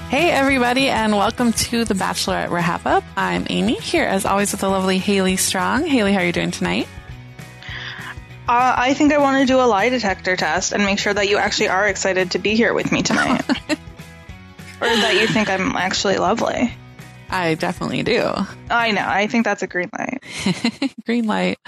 Hey everybody, and welcome to the Bachelorette Wrap Up. I'm Amy, here as always with the lovely Haley Strong. Haley, how are you doing tonight? I think I want to do a lie detector test and make sure that you actually are excited to be here with me tonight. Or that you think I'm actually lovely. I definitely do. I know. I think that's a green light. Green light.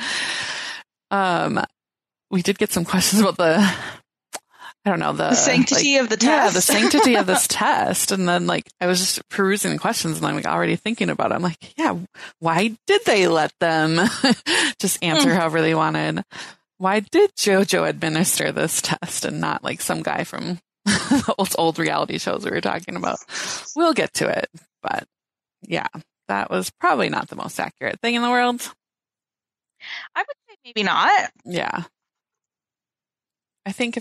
We did get some questions about the sanctity of the test. Yeah, the sanctity of this test. And then I was just perusing the questions and I'm already thinking about it. I'm like, yeah, why did they let them just answer however they wanted? Why did JoJo administer this test and not some guy from those old reality shows we were talking about? We'll get to it. But yeah, that was probably not the most accurate thing in the world. I would say maybe not. Yeah. I think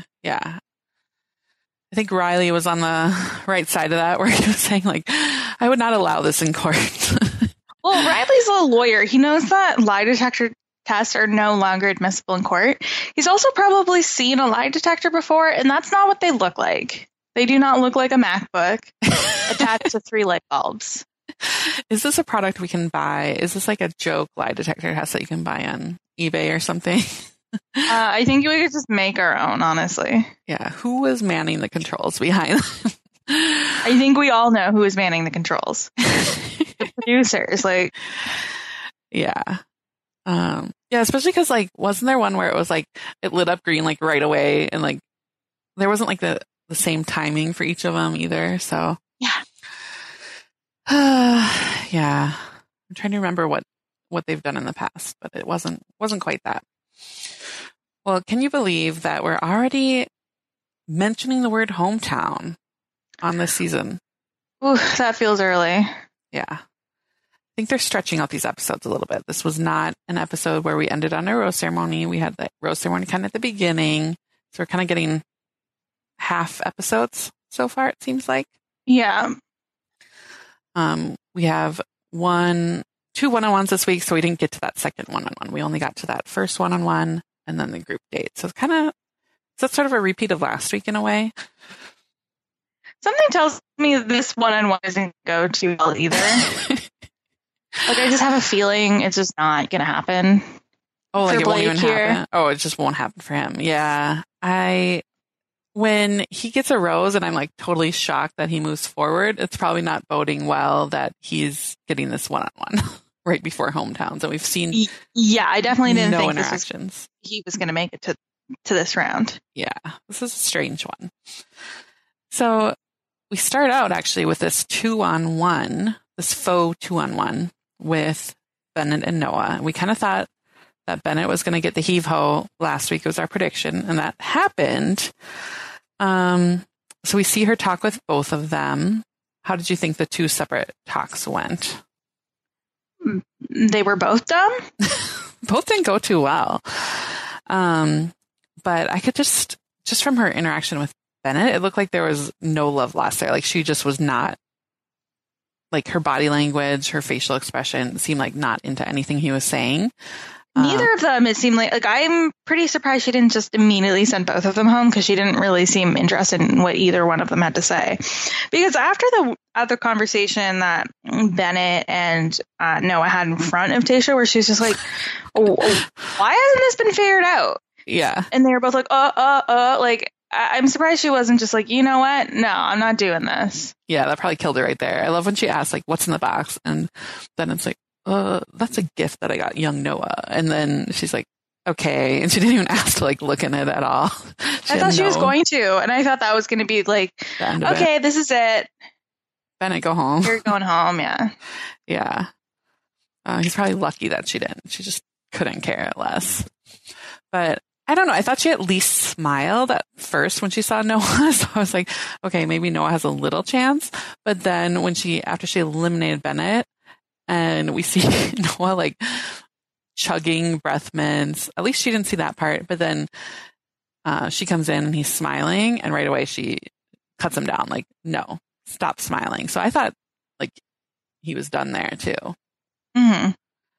Riley was on the right side of that, where he was saying, I would not allow this in court. Well, Riley's a lawyer. He knows that lie detector tests are no longer admissible in court. He's also probably seen a lie detector before, and that's not what they look like. They do not look like a MacBook attached to 3 light bulbs. Is this a product we can buy? Is this a joke lie detector test that you can buy on eBay or something? I think we could just make our own, honestly. Yeah. Who was manning the controls behind them? I think we all know who is manning the controls. The producers, Yeah. Yeah, especially because, wasn't there one where it was, it lit up green, right away, and, there wasn't, the same timing for each of them either, so. Yeah. Yeah. I'm trying to remember what they've done in the past, but it wasn't quite that. Well, can you believe that we're already mentioning the word hometown on this season? Ooh, that feels early. Yeah. I think they're stretching out these episodes a little bit. This was not an episode where we ended on a rose ceremony. We had the rose ceremony kind of at the beginning. So we're kind of getting half episodes so far, it seems like. Yeah. We have 2 one-on-ones this week, so we didn't get to that second one-on-one. We only got to that first one-on-one and then the group date. So that's sort of a repeat of last week in a way. Something tells me this one-on-one isn't going to go too well either. I just have a feeling it's just not going to happen. Oh, it won't even happen? Oh, it just won't happen for him. Yeah. When he gets a rose and I'm totally shocked that he moves forward, it's probably not boding well that he's getting this one-on-one right before hometowns. And we've seen I definitely didn't think he was going to make it to this round. Yeah, this is a strange one. So we start out actually with this 2-on-1, this faux 2-on-1 with Bennett and Noah. We kind of thought that Bennett was going to get the heave-ho last week. It was our prediction, and that happened. So we see her talk with both of them. How did you think the 2 separate talks went? They were both dumb? Both didn't go too well. But I could just from her interaction with Bennett, it looked like there was no love lost there. She just was not, her body language, her facial expression seemed not into anything he was saying. Neither of them, it seemed like I'm pretty surprised she didn't just immediately send both of them home, because she didn't really seem interested in what either one of them had to say. Because after the other conversation that Bennett and Noah had in front of Tayshia, where she was just why hasn't this been figured out? Yeah. And they were both I'm surprised she wasn't just you know what? No, I'm not doing this. Yeah, that probably killed her right there. I love when she asked, what's in the box? And then it's that's a gift that I got young Noah. And then she's like, okay. And she didn't even ask to look in it at all. I thought she was going to. And I thought that was going to be okay, this is it. Bennett, go home. You're going home, yeah. Yeah. He's probably lucky that she didn't. She just couldn't care less. But I don't know. I thought she at least smiled at first when she saw Noah. So I was like, okay, maybe Noah has a little chance. But then after she eliminated Bennett, and we see Noah chugging breath mints. At least she didn't see that part. But then she comes in and he's smiling, and right away she cuts him down. No, stop smiling. So I thought he was done there too. Mm-hmm.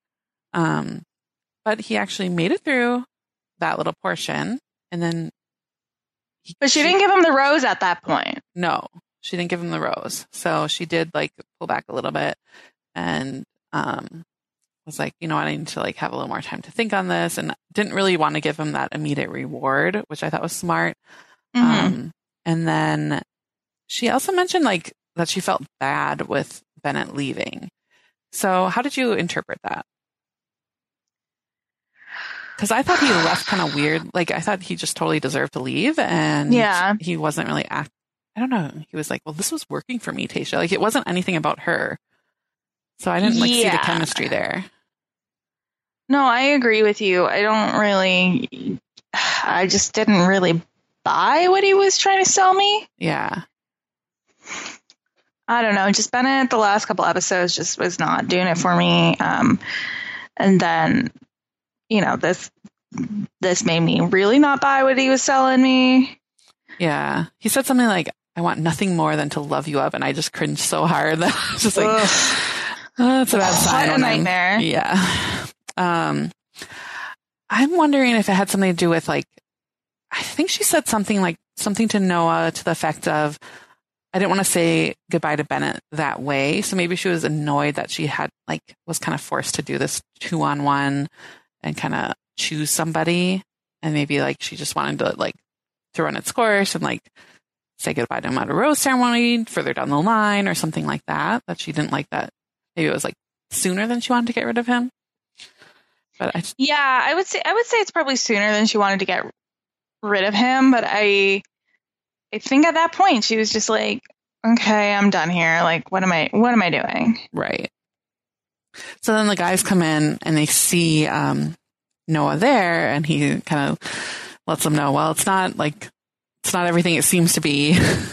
But he actually made it through that little portion, and then But she didn't give him the rose at that point. No. She didn't give him the rose. So she did like pull back a little bit and was like, you know what, I need to like have a little more time to think on this, and didn't really want to give him that immediate reward, which I thought was smart. And then she also mentioned like that she felt bad with Bennett leaving. So how did you interpret that? Because I thought he left kind of weird. Like, I thought he just totally deserved to leave. And he wasn't really I don't know. He was like, well, this was working for me, Tayshia. Like, it wasn't anything about her. So I didn't like see the chemistry there. No, I agree with you. I just didn't really buy what he was trying to sell me. Yeah. I don't know. Just Bennett, the last couple episodes just was not doing it for me. And then, you know, this made me really not buy what he was selling me. Yeah. He said something like, I want nothing more than to love you up. And I just cringed so hard that I was just like, oh, it's a bad sign. What a nightmare. Yeah. I'm wondering if it had something to do with like, I think she said something to Noah to the effect of, I didn't want to say goodbye to Bennett that way. So maybe she was annoyed that she was kind of forced to do this 2-on-1 and kind of choose somebody. And maybe like she just wanted to like to run its course and like say goodbye to him at a rose ceremony further down the line or something like that. That she didn't like that. Maybe it was like sooner than she wanted to get rid of him. But I would say it's probably sooner than she wanted to get rid of him. But I think at that point she was just like, okay, I'm done here. Like, what am I doing? Right. So then the guys come in and they see Noah there, and he kind of lets them know, well, it's not everything it seems to be.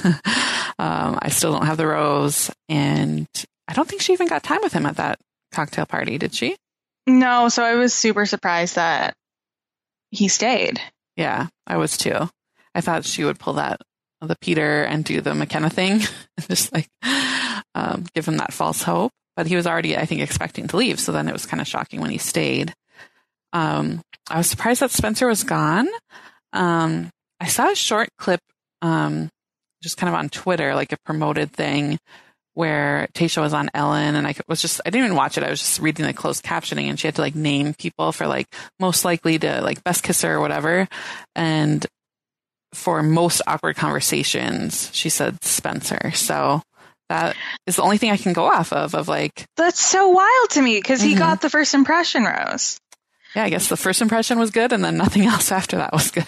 I still don't have the rose, and I don't think she even got time with him at that cocktail party, did she? No, so I was super surprised that he stayed. Yeah, I was too. I thought she would pull the Peter and do the McKenna thing and just like give him that false hope. But he was already, I think, expecting to leave. So then it was kind of shocking when he stayed. I was surprised that Spencer was gone. I saw a short clip just kind of on Twitter, like a promoted thing where Tayshia was on Ellen, and I didn't even watch it. I was just reading the closed captioning, and she had to like name people for like most likely to like best kisser or whatever. And for most awkward conversations, she said Spencer. So that is the only thing I can go off of like. That's so wild to me because he got the first impression rose. Yeah, I guess the first impression was good, and then nothing else after that was good.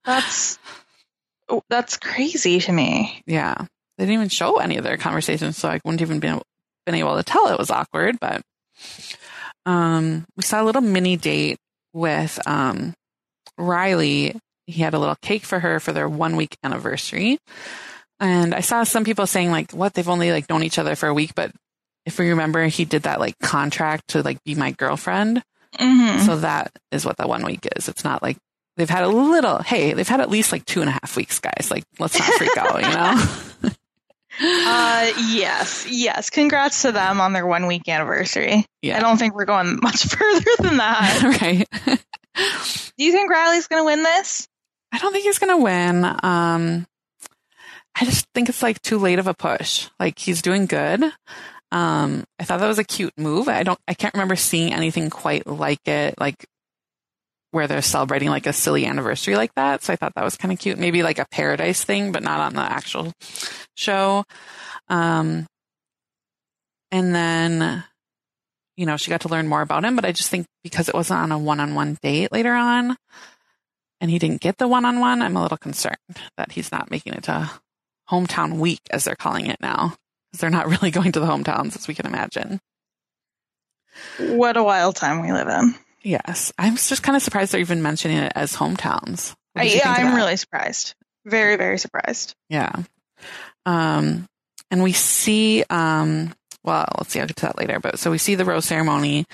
That's crazy to me. Yeah. They didn't even show any of their conversations, so I wouldn't even been able to tell it was awkward. But we saw a little mini date with Riley. He had a little cake for her for their 1-week anniversary. And I saw some people saying like, what, they've only like known each other for a week. But if we remember, he did that like contract to like be my girlfriend. Mm-hmm. So that is what that 1 week is. It's not like they've had they've had at least like 2.5 weeks, guys. Like, let's not freak out, you know? Yes. Congrats to them on their 1-week anniversary. Yeah. I don't think we're going much further than that. Right. Do you think Riley's going to win this? I don't think he's going to win. I just think it's like too late of a push. Like, he's doing good. I thought that was a cute move. I can't remember seeing anything quite like it, like where they're celebrating like a silly anniversary like that. So I thought that was kind of cute. Maybe like a Paradise thing, but not on the actual show. And then, you know, she got to learn more about him, but I just think because it wasn't on a one-on-one date later on and he didn't get the one-on-one, I'm a little concerned that he's not making it to hometown week, as they're calling it now, because they're not really going to the hometowns, as we can imagine. What a wild time we live in. Yes. I'm just kind of surprised they're even mentioning it as hometowns. I'm really surprised. Very, very surprised. Yeah. And we see, well, let's see, I'll get to that later. But so we see the rose ceremony.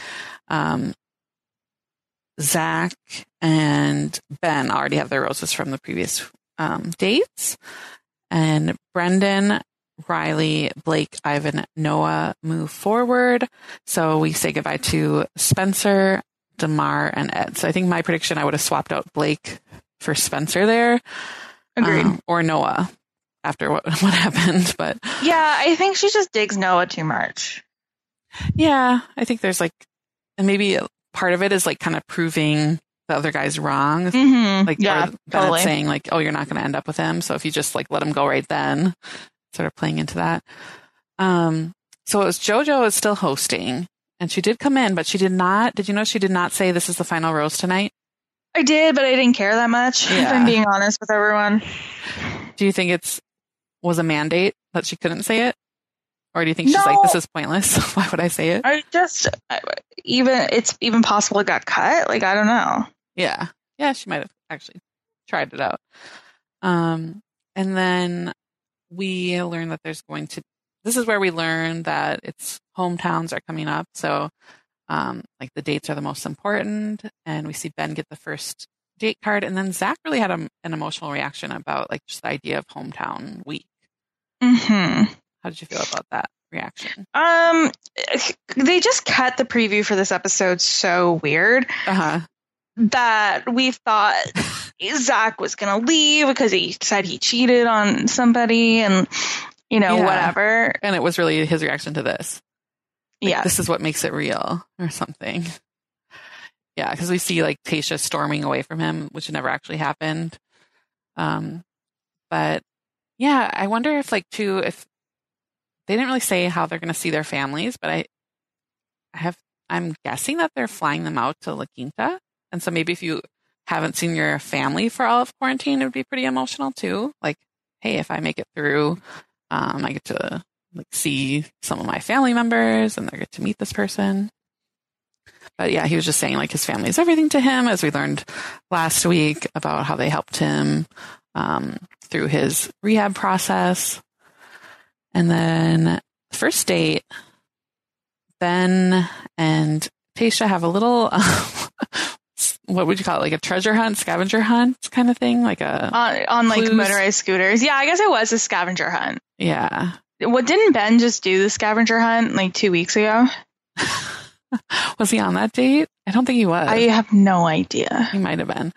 Zach and Ben already have their roses from the previous dates. And Brendan, Riley, Blake, Ivan, Noah move forward. So we say goodbye to Spencer, Damar, and Ed. So I think my prediction, I would have swapped out Blake for Spencer there. Agreed. Or Noah. after what happened. But Yeah, I think she just digs Noah too much. yeah, I think there's like, and maybe part of it is like kind of proving the other guy's wrong. Mm-hmm. Like, yeah, or totally. saying like, oh, you're not going to end up with him. So if you just like let him go right then, sort of playing into that. So it was JoJo is still hosting, and she did come in, but she did not. Did you know she did not say this is the final rose tonight? I did, but I didn't care that much, if Yeah. I'm being honest with everyone. Do you think was a mandate that she couldn't say it? Or do you think she's No. like, this is pointless? Why would I say it? It's even possible it got cut. Like, I don't know. Yeah. Yeah, she might have actually tried it out. And then we learn that this is where we learn that it's hometowns are coming up. So, like the dates are the most important. And we see Ben get the first date card. And then Zach really had an emotional reaction about like just the idea of hometown week. Mm-hmm. How did you feel about that reaction? They just cut the preview for this episode so weird that we thought Zach was going to leave because he said he cheated on somebody and, whatever. And it was really his reaction to this. Like, yeah. This is what makes it real or something. Yeah, because we see like Tayshia storming away from him, which never actually happened. But yeah, I wonder if if they didn't really say how they're going to see their families, but I'm guessing that they're flying them out to La Quinta. And so maybe if you haven't seen your family for all of quarantine, it would be pretty emotional too. Like, hey, if I make it through, I get to like see some of my family members and I get to meet this person. But yeah, he was just saying like his family is everything to him, as we learned last week about how they helped him through his rehab process. And then first date, Ben and Tayshia have a little, what would you call it? Like a treasure hunt, scavenger hunt kind of thing? Like on like motorized scooters. Yeah, I guess it was a scavenger hunt. Yeah. What, didn't Ben just do the scavenger hunt like 2 weeks ago? Was he on that date? I don't think he was. I have no idea. He might have been.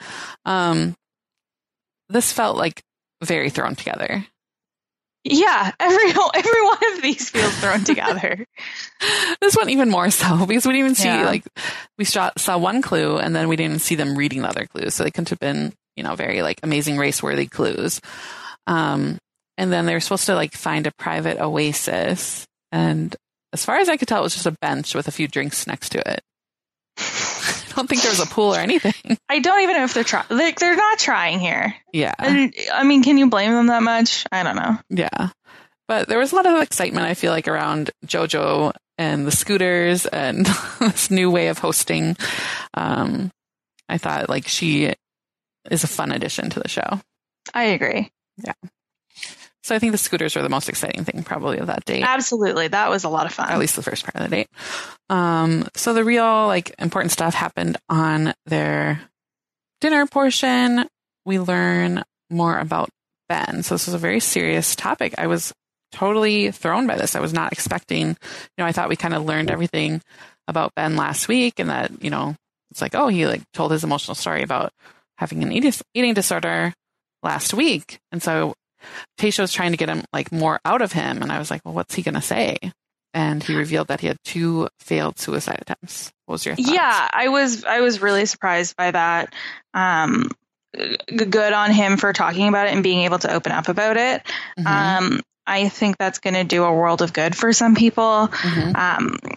This felt like very thrown together. Yeah, every one of these feels thrown together. This one even more so, because we didn't even see we saw one clue and then we didn't even see them reading the other clues. So they couldn't have been, very like amazing race-worthy clues. And then they were supposed to like find a private oasis. And as far as I could tell, it was just a bench with a few drinks next to it. I don't think there was a pool or anything. I don't even know if they're trying. Like, they're not trying here. Yeah. And, I mean, can you blame them that much? I don't know. Yeah. But there was a lot of excitement, I feel like, around JoJo and the scooters and this new way of hosting. I thought like she is a fun addition to the show. I agree. Yeah. So I think the scooters were the most exciting thing probably of that date. Absolutely. That was a lot of fun. At least the first part of the date. So the real like important stuff happened on their dinner portion. We learn more about Ben. So this was a very serious topic. I was totally thrown by this. I was not expecting, I thought we kind of learned everything about Ben last week and that, it's like, oh, he like told his emotional story about having an eating disorder last week. And so Tayshia was trying to get him like more out of him. And I was like, well, what's he going to say? And he revealed that he had 2 failed suicide attempts. What was your thoughts? Yeah, I was really surprised by that. Good on him for talking about it and being able to open up about it. Mm-hmm. I think that's going to do a world of good for some people. Mm-hmm.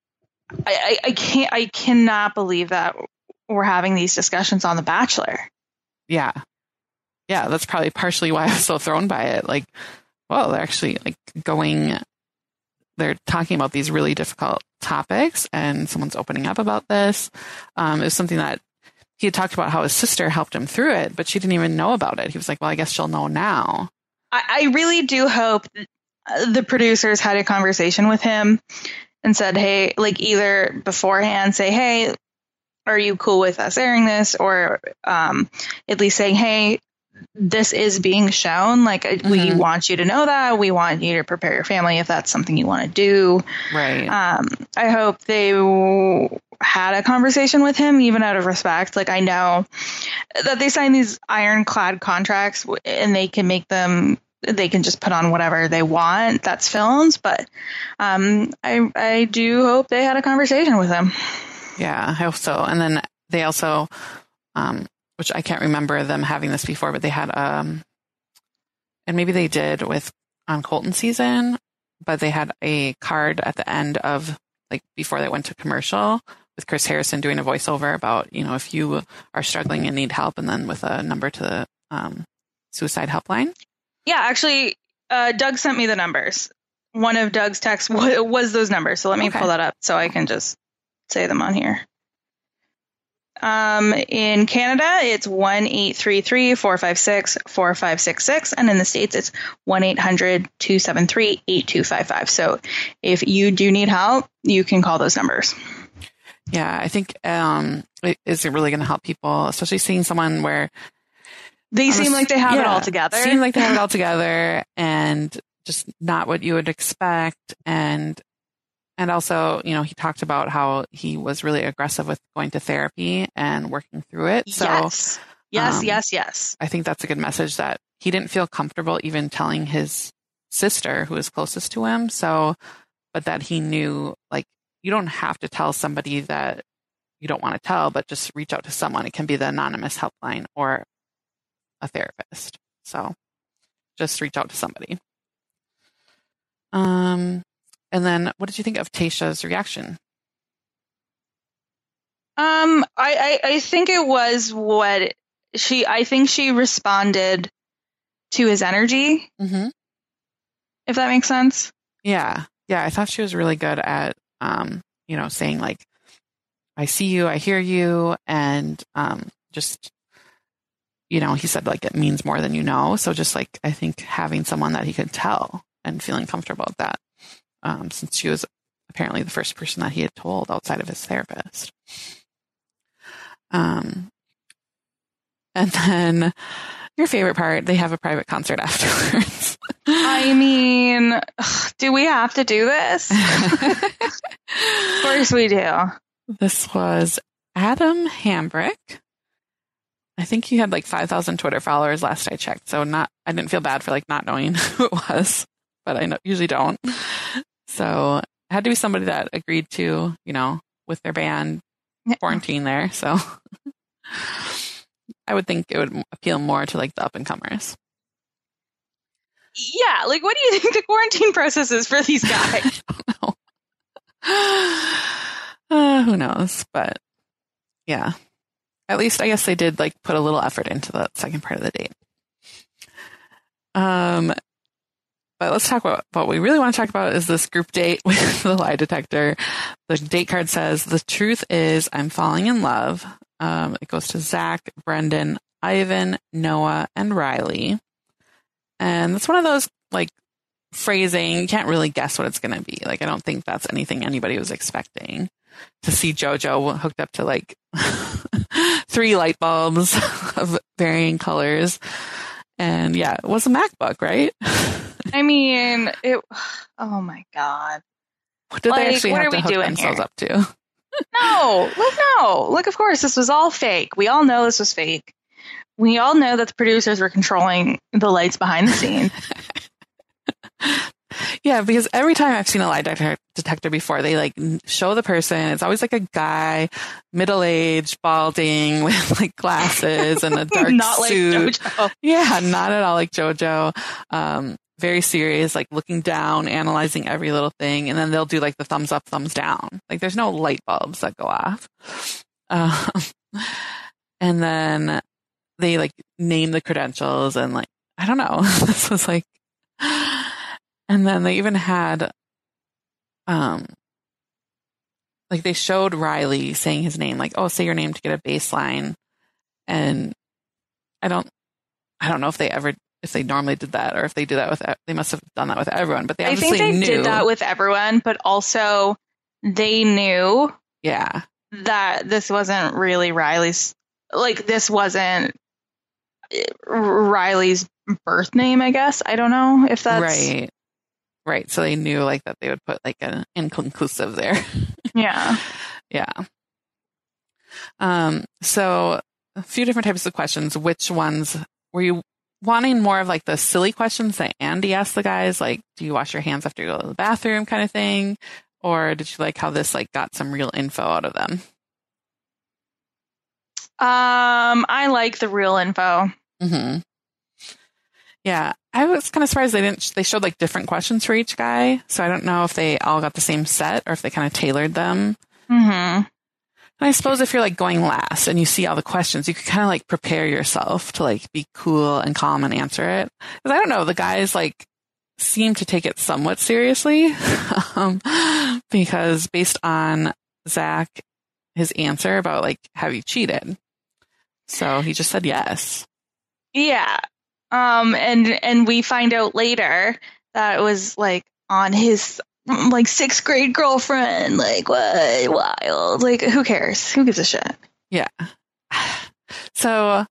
I cannot believe that we're having these discussions on The Bachelor. Yeah. Yeah, that's probably partially why I was so thrown by it. Like, well, they're actually like they're talking about these really difficult topics and someone's opening up about this. It was something that he had talked about how his sister helped him through it, but she didn't even know about it. He was like, well, I guess she'll know now. I really do hope the producers had a conversation with him and said, hey, like either beforehand say, hey, are you cool with us airing this? Or at least saying, hey, this is being shown. Like, mm-hmm. We want you to know that. We want you to prepare your family if that's something you want to do. Right. I hope they had a conversation with him, even out of respect. Like, I know that they sign these ironclad contracts and they can make them they can just put on whatever they want that's filmed. But I do hope they had a conversation with him. Yeah, I hope so. And then they also, which I can't remember them having this before, but they had, and maybe they did on Colton season, but they had a card at the end of, like, before they went to commercial with Chris Harrison doing a voiceover about, if you are struggling and need help, and then with a number to the suicide helpline. Yeah, actually, Doug sent me the numbers. One of Doug's texts was those numbers. So let me pull that up so I can just say them on here. In Canada, it's 1-833-456-4566. And in the States, it's 1-800-273-8255. So if you do need help, you can call those numbers. Yeah, I think it is really going to help people, especially seeing someone where they seem like they have it all together. Seem like they have it all together, and just not what you would expect. And also, he talked about how he was really aggressive with going to therapy and working through it. So yes. I think that's a good message, that he didn't feel comfortable even telling his sister, who is closest to him. So, but that he knew, like, you don't have to tell somebody that you don't want to tell, but just reach out to someone. It can be the anonymous helpline or a therapist. So just reach out to somebody. And then what did you think of Tayshia's reaction? I think it was I think she responded to his energy. Mm-hmm. If that makes sense. Yeah. I thought she was really good at, saying, like, I see you, I hear you. And, just, he said, like, it means more than you know. So just, like, I think having someone that he could tell and feeling comfortable with that, since she was apparently the first person that he had told outside of his therapist. And then your favorite part, they have a private concert afterwards. I mean, do we have to do this? Of course we do. This was Adam Hambrick. I think he had like 5,000 Twitter followers last I checked. So I didn't feel bad for like not knowing who it was, but I usually don't. So it had to be somebody that agreed to, with their band quarantine there. So I would think it would appeal more to like the up and comers. Yeah. Like, what do you think the quarantine process is for these guys? I don't know. Who knows? But yeah, at least I guess they did like put a little effort into the second part of the date. But let's talk about what we really want to talk about is this group date with the lie detector. The date card says, the truth is I'm falling in love. It goes to Zach, Brendan, Ivan, Noah, and Riley. And it's one of those like phrasing, you can't really guess what it's going to be. Like, I don't think that's anything anybody was expecting to see JoJo hooked up to like 3 light bulbs of varying colors. And yeah, it was a MacBook, right? I mean, oh my God. What did they actually have to hook themselves up to? No. Look, of course, this was all fake. We all know this was fake. We all know that the producers were controlling the lights behind the scenes. Yeah, because every time I've seen a lie detector before, they like show the person. It's always like a guy, middle-aged, balding, with like glasses and a dark not suit. Like JoJo. Yeah, not at all like JoJo. Very serious, like looking down, analyzing every little thing, and then they'll do like the thumbs up, thumbs down. Like there's no light bulbs that go off. And then they like name the credentials and like, I don't know. This was like, and then they even had, like they showed Riley saying his name, like, oh, say your name to get a baseline. And I don't know if they normally did that or if they do that they must have done that with everyone, but they obviously I think they knew. did that with everyone, but also they knew that this wasn't really Riley's, like this wasn't Riley's birth name, I guess. I don't know if that's right. So they knew like that they would put like an inconclusive there. Yeah. So a few different types of questions. Which ones wanting more of like the silly questions that Andy asked the guys, like, do you wash your hands after you go to the bathroom kind of thing? Or did you like how this like got some real info out of them? I like the real info. Mm-hmm. Yeah, I was kind of surprised they showed like different questions for each guy. So I don't know if they all got the same set or if they kind of tailored them. Mm-hmm. And I suppose if you're like going last and you see all the questions, you could kind of like prepare yourself to like be cool and calm and answer it. Because I don't know, the guys like seem to take it somewhat seriously because based on Zach, his answer about like, have you cheated? So he just said yes. Yeah. And we find out later that it was like on his like 6th grade girlfriend, like what, wild, like who cares, who gives a shit? Yeah. So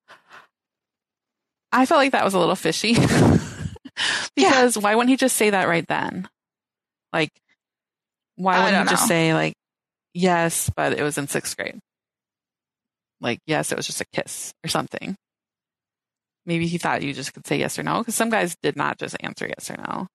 I felt like that was a little fishy because why wouldn't he just say that right then? Like, why wouldn't he just say like, yes, but it was in 6th grade? Like, yes, it was just a kiss or something. Maybe he thought you just could say yes or no, because some guys did not just answer yes or no.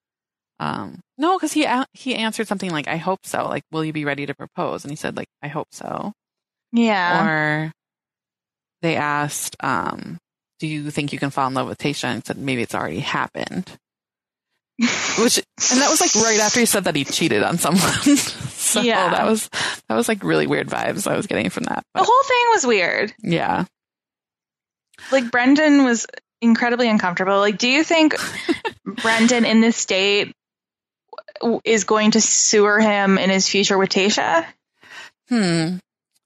No, because he answered something like, I hope so. Like, will you be ready to propose? And he said, like, I hope so. Yeah. Or they asked, do you think you can fall in love with Tayshia? And he said, maybe it's already happened. And that was like right after he said that he cheated on someone. So yeah. that was like really weird vibes I was getting from that. But the whole thing was weird. Yeah. Like Brendan was incredibly uncomfortable. Like, do you think Brendan in this state is going to sewer him in his future with Tayshia? Maybe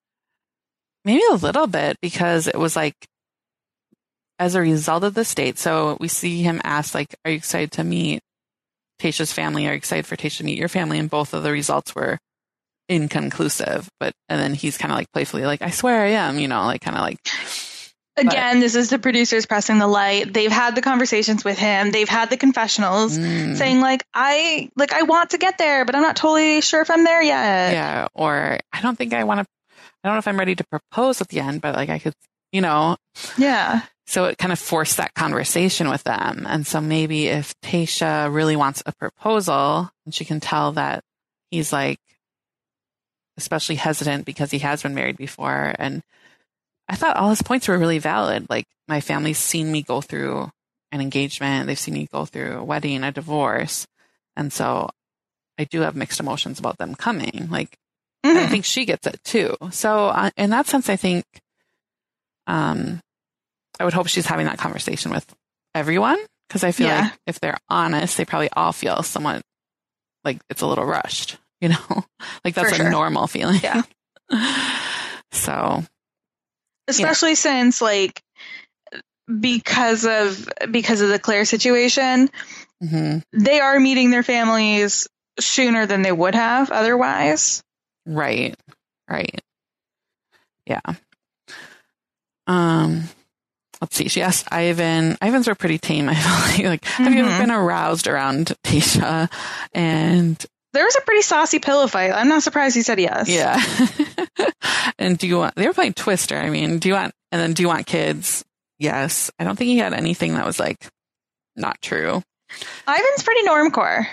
a little bit, because it was like as a result of this date. So we see him ask, like, are you excited to meet Tayshia's family? Are you excited for Tayshia to meet your family? And both of the results were inconclusive. And then he's kind of like playfully like, I swear I am, like kind of like. Again, this is the producers pressing the light. They've had the conversations with him. They've had the confessionals saying like, I want to get there, but I'm not totally sure if I'm there yet. Yeah. Or I don't know if I'm ready to propose at the end, but like I could, Yeah. So it kind of forced that conversation with them. And so maybe if Tayshia really wants a proposal and she can tell that he's like, especially hesitant because he has been married before. And I thought all his points were really valid. Like, my family's seen me go through an engagement. They've seen me go through a wedding, a divorce. And so I do have mixed emotions about them coming. Like, and I think she gets it too. So in that sense, I think, I would hope she's having that conversation with everyone. Cause I feel like if they're honest, they probably all feel somewhat like it's a little rushed, like that's a normal feeling. Yeah. So. Especially since like, because of the Claire situation, they are meeting their families sooner than they would have otherwise. Right. Yeah. Let's see. She asked Ivan. Ivan's were pretty tame. I feel like, have you ever been aroused around Tayshia? And there was a pretty saucy pillow fight. I'm not surprised he said yes. Yeah. And they were playing Twister. I mean, do you want kids? Yes. I don't think he had anything that was like not true. Ivan's pretty normcore.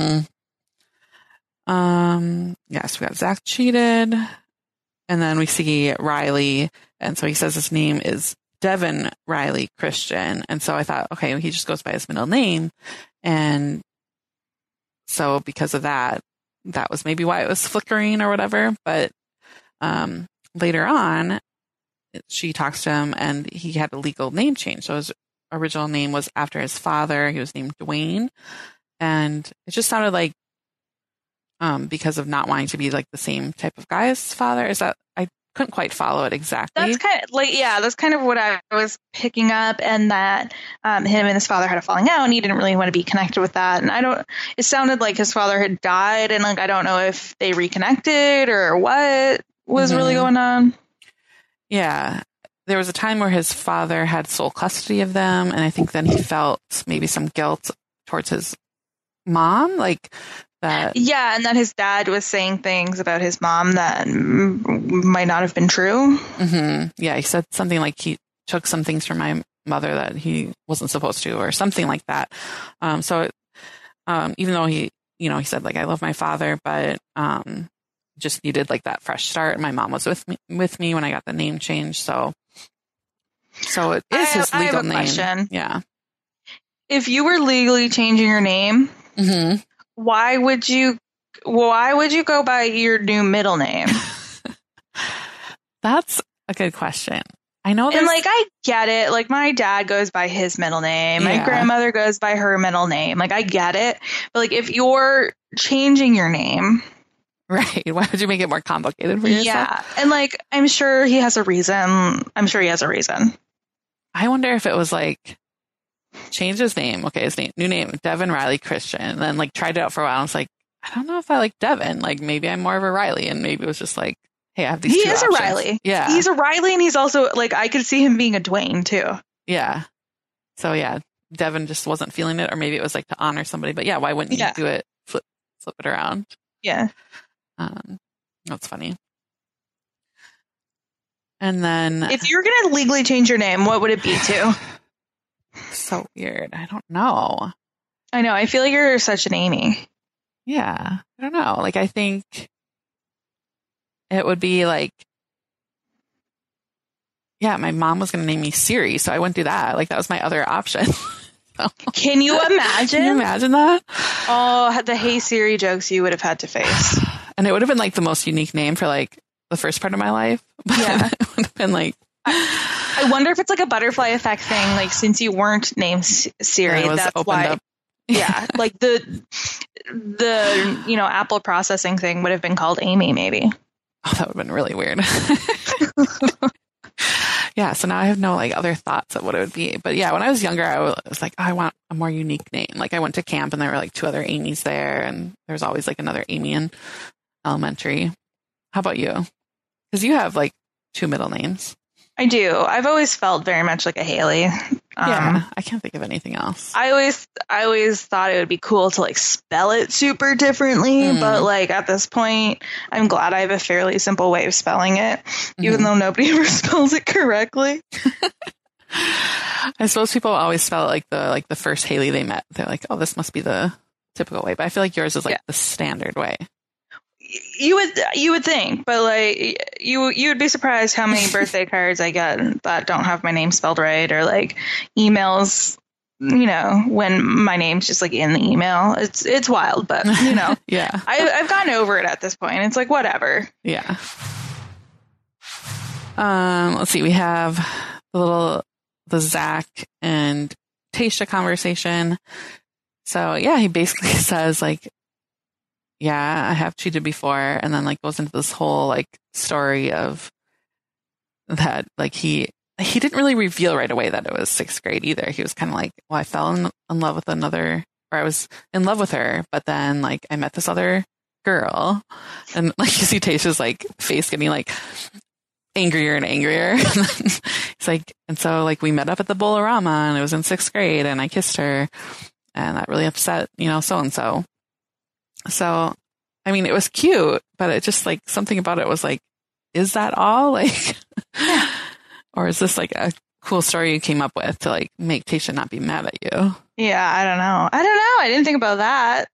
Yes, we got Zach cheated. And then we see Riley. And so he says his name is Devin Riley Christian. And so I thought, okay, he just goes by his middle name. And so because of that was maybe why it was flickering or whatever. But later on, she talks to him and he had a legal name change. So his original name was after his father. He was named Dwayne. And it just sounded like because of not wanting to be like the same type of guy as his father. Is that I couldn't quite follow it exactly. That's kind of like, that's kind of what I was picking up, and that him and his father had a falling out and he didn't really want to be connected with that. And it sounded like his father had died, and like, I don't know if they reconnected or what was really going on. Yeah. There was a time where his father had sole custody of them. And I think then he felt maybe some guilt towards his mom, like that. Yeah. And that his dad was saying things about his mom that might not have been true. Yeah. He said something like he took some things from my mother that he wasn't supposed to, or something like that. So even though he said like, I love my father, but just needed like that fresh start. My mom was with me when I got the name change. So it is his legal I have a name. question. Yeah. If you were legally changing your name, Mm-hmm. why would you go by your new middle name? That's a good question. I know And like, I get it. Like, my dad goes by his middle name. My grandmother goes by her middle name. Like, I get it. But like, if you're changing your name, right. Why would you make it more complicated for yourself? yeah. And like, I'm sure he has a reason. I wonder if it was like, change his name. Okay, his new name, Devin Riley Christian. And then like tried it out for a while. And it's like, I don't know if I like Devin. Like maybe I'm more of a Riley. And maybe it was just like, hey, I have these two options. He is a Riley. Yeah. He's a Riley, and he's also like, I could see him being a Dwayne too. Yeah. So yeah, Devin just wasn't feeling it, or maybe it was like to honor somebody. But yeah, why wouldn't you do it? Flip it around. Yeah. That's funny. And then if you're gonna legally change your name, what would it be to? So weird. I don't know. I know. I feel like you're such an Amy. Yeah. I don't know. Like, I think it would be like, yeah, my mom was going to name me Siri, so I wouldn't do that. Like, that was my other option. Can you imagine? Can you imagine that? Oh, the Hey Siri jokes you would have had to face. And it would have been like the most unique name for like the first part of my life. Yeah. It would have been like, I wonder if it's like a butterfly effect thing. Like, since you weren't named Siri, that's why. Up. Yeah, like the Apple processing thing would have been called Amy, maybe. Oh, that would have been really weird. Yeah, so now I have no like other thoughts of what it would be. But yeah, when I was younger, I was like, oh, I want a more unique name. Like, I went to camp and there were like 2 other Amy's there, and there was always like another Amy in elementary. How about you? Because you have like 2 middle names. I do. I've always felt very much like a Haley. Yeah, I can't think of anything else. I always thought it would be cool to like spell it super differently, but like at this point, I'm glad I have a fairly simple way of spelling it, even though nobody ever spells it correctly. I suppose people always spell it like the first Haley they met. They're like, oh, this must be the typical way, but I feel like yours is like the standard way. You would think, but like you would be surprised how many birthday cards I get that don't have my name spelled right, or like emails, when my name's just like in the email. It's wild, but yeah, I've gotten over it at this point. It's like whatever. Yeah. Let's see. We have the Zach and Tayshia conversation. So yeah, he basically says like, yeah, I have cheated before, and then like goes into this whole like story of that like he didn't really reveal right away that it was 6th grade either. He was kind of like, well, I fell in love with or I was in love with her, but then like I met this other girl, and like you see Tayshia's like face getting like angrier and angrier. And then he's like, and so like we met up at the Bowl-O-Rama, and it was in 6th grade, and I kissed her, and that really upset so and so. So, I mean, it was cute, but it just like something about it was like, is that all? Like, or is this like a cool story you came up with to like make Tayshia not be mad at you? Yeah, I don't know. I didn't think about that.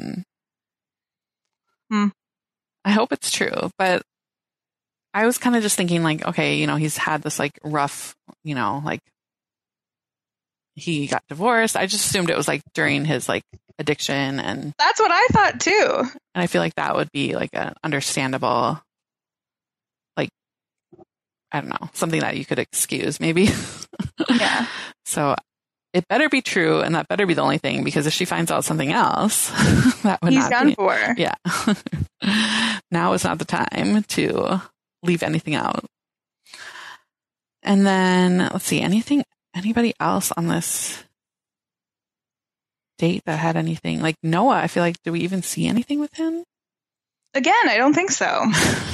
I hope it's true, but I was kind of just thinking like, okay, he's had this like rough, like he got divorced. I just assumed it was like during his like addiction, and that's what I thought too. And I feel like that would be like an understandable, like, I don't know, something that you could excuse maybe. Yeah. So it better be true, and that better be the only thing, because if she finds out something else, that would He's not done be. for. Yeah. Now is not the time to leave anything out. And then let's see, anybody else on this date that had anything like Noah? I feel like, do we even see anything with him? Again, I don't think so.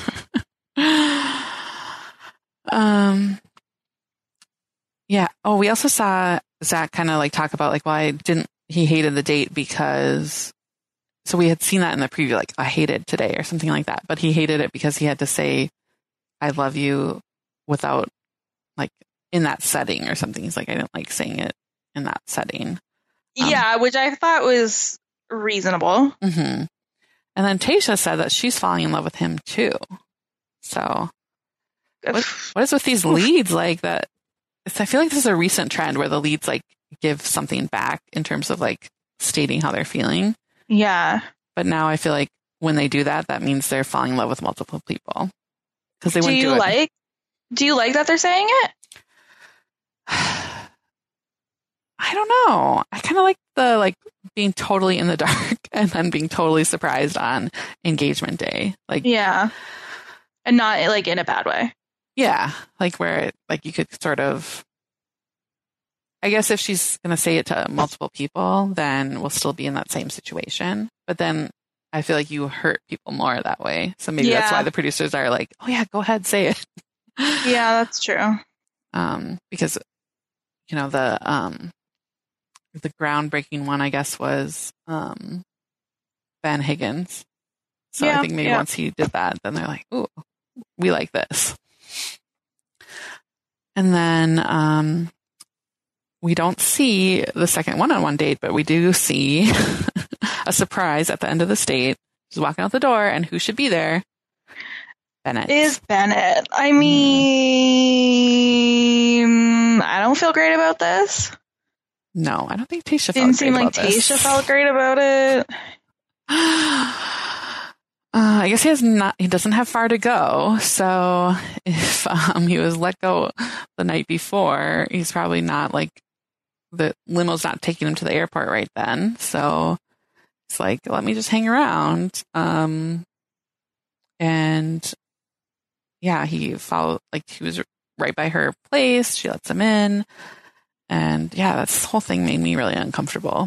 Yeah. Oh, we also saw Zach kind of like talk about like, why he hated the date because, so we had seen that in the preview, like I hated today or something like that, but he hated it because he had to say, I love you without like in that setting or something. He's like, I didn't like saying it in that setting. Yeah, which I thought was reasonable. Mm-hmm. And then Tayshia said that she's falling in love with him too. So what is with these leads like that? I feel like this is a recent trend where the leads like give something back in terms of like stating how they're feeling. Yeah. But now I feel like when they do that, that means they're falling in love with multiple people. Because they wouldn't do it. Do you like that they're saying it? I don't know. I kind of like the like being totally in the dark and then being totally surprised on engagement day. Like, yeah, and not like in a bad way. Yeah, like where like you could sort of. I guess if she's gonna say it to multiple people, then we'll still be in that same situation. But then I feel like you hurt people more that way. So maybe that's why the producers are like, "Oh yeah, go ahead, say it." Yeah, that's true. Because you know the groundbreaking one, I guess, was Ben Higgins. So I think maybe once he did that, then they're like, "Ooh, we like this." And then we don't see the second one-on-one date, but we do see a surprise at the end of the date. She's walking out the door, and who should be there? Bennett. Is Bennett. I mean, I don't feel great about this. No, I don't think Tayshia didn't seem like Tayshia felt great about it. I guess he doesn't have far to go. So if he was let go the night before, he's probably not like the limo's not taking him to the airport right then. So it's like, let me just hang around. And yeah, he followed, like he was right by her place. She lets him in. And yeah, this whole thing made me really uncomfortable.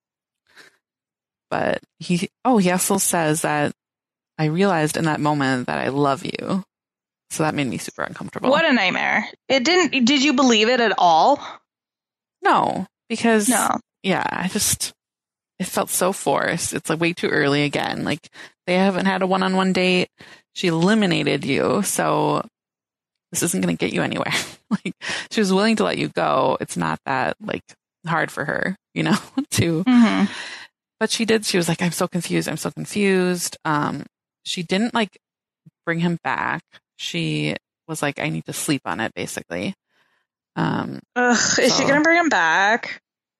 But he also says that I realized in that moment that I love you. So that made me super uncomfortable. What a nightmare. Did you believe it at all? No, because yeah, it felt so forced. It's like way too early again. Like they haven't had a one-on-one date. She eliminated you. So this isn't going to get you anywhere. Like she was willing to let you go. It's not that like hard for her, you know, to, but she was like, I'm so confused. I'm so confused. She didn't like bring him back. She was like, I need to sleep on it basically. Is she going to bring him back?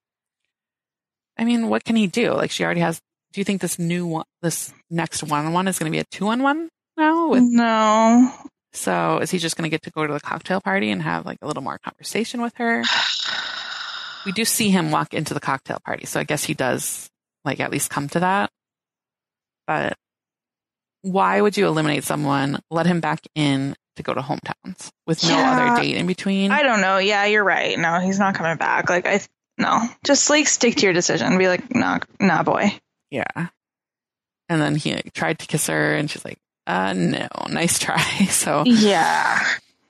I mean, what can he do? Like she already has, do you think this next one-on-one is going to be a 2-on-1 now? No. So is he just going to get to go to the cocktail party and have like a little more conversation with her? We do see him walk into the cocktail party. So I guess he does like at least come to that. But why would you eliminate someone, let him back in to go to hometowns with no other date in between? I don't know. Yeah, you're right. No, he's not coming back. Like no, just like stick to your decision. Be like, nah, boy. Yeah. And then he like, tried to kiss her and she's like, no, nice try. So yeah.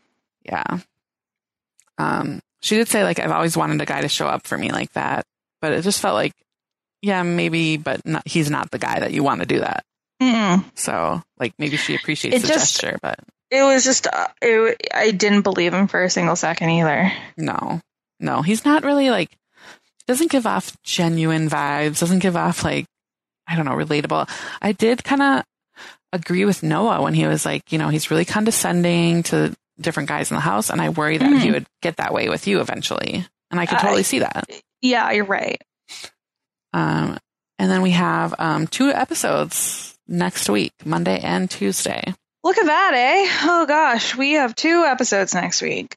She did say like, I've always wanted a guy to show up for me like that, but it just felt like, yeah, maybe, but he's not the guy that you want to do that. So like maybe she appreciates the gesture, but it was just, I didn't believe him for a single second either. No, he's not really like, doesn't give off genuine vibes, doesn't give off like, I don't know, relatable. I did kind of agree with Noah when he was like, you know, he's really condescending to different guys in the house. And I worry that he would get that way with you eventually. And I could totally see that. Yeah, you're right. And then we have 2 episodes next week, Monday and Tuesday. Look at that, eh? Oh gosh, we have 2 episodes next week.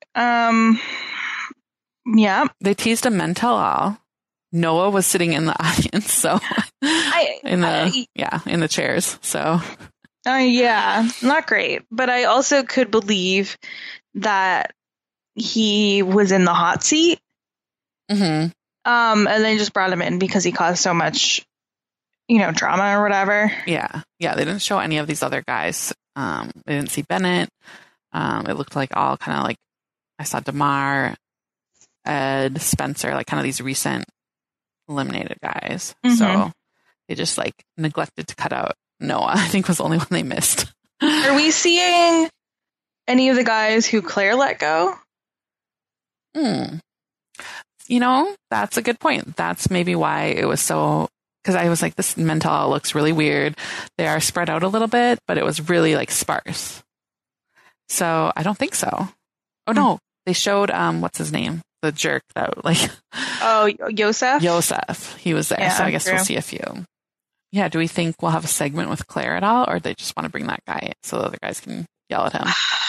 Yeah. They teased a men tell all. Noah was sitting in the audience, so in the chairs. So yeah, not great. But I also could believe that he was in the hot seat. And then just brought him in because he caused so much, you know, drama or whatever. Yeah. They didn't show any of these other guys. They didn't see Bennett. It looked like all kind of like, I saw DeMar, Ed, Spencer, like kind of these recent eliminated guys. So they just like neglected to cut out Noah. I think was the only one they missed. Are we seeing any of the guys who Claire let go? You know, that's a good point. That's maybe why it was so, because I was like, this mental looks really weird. They are spread out a little bit, but it was really like sparse. So I don't think so. Oh no, they showed, what's his name? The jerk that like. Oh, Yosef? Yosef. He was there. Yeah, so I guess true. we'll see a few. Yeah. Do we think we'll have a segment with Claire at all? Or they just want to bring that guy so the other guys can yell at him?